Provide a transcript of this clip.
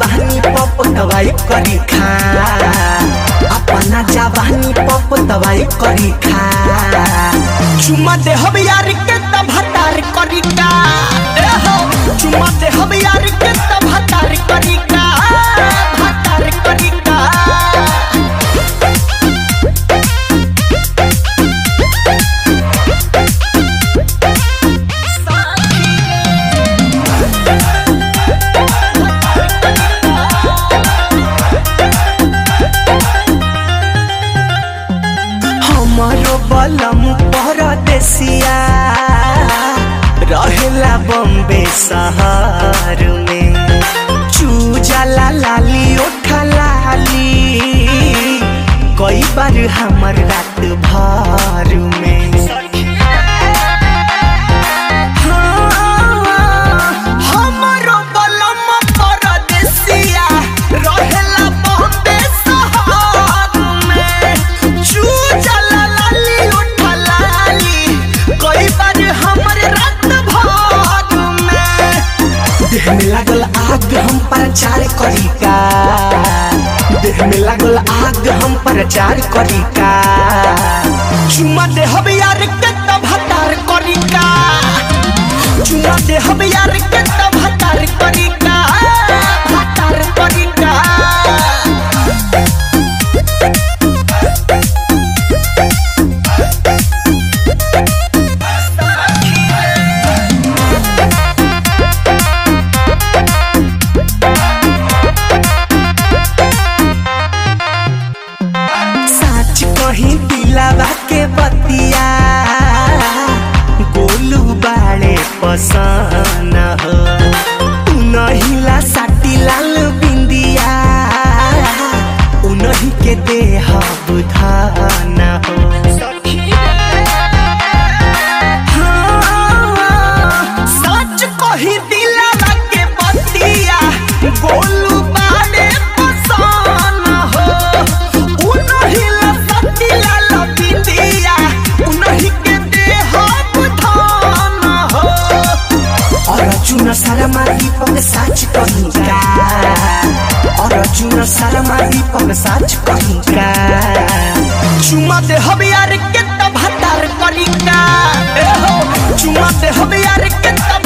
जवानी पप दवाई करी खा, अपना जवानी पप दवाई करी खा। चुमा दे हम यार के तब हतार करी का, चुमा दे हम यार के तब हतार करी का, हतार करी का। हमारो बलम परदेसिया रहेला बॉम्बे शहर में, चूजाला लाली ओठा लाली कई बार हमर रात भर में। हमारो बलम परदेसिया रहेला बॉम्बे शहर में, चूजाला लाली ओठा लाली कई बार हमर रात भर में। देह में लागल आग हम प्रचार करी का, देह में लागल आग हम प्रचार करी का। चुमा दे हम यार के तब हतार करी का, चुमा दे हम यार के तब हतार करी का, हतार करी का। कहीं दिलावा के बतिया गोलू बाड़े पसंद हो, उनहिला साटी लाल बिंदिया उनही के देह बुधान हो। सच कहीं दिलावा के बतिया गोलू बाड़े पसंद हो, उनहिला अर्जुन शर्मा दीपक साच कहीं का, अर्जुन शर्मा दीपक साच कहीं का। चुमा दे हम यार के तब हतार करी का, चुमा दे हम यार के तब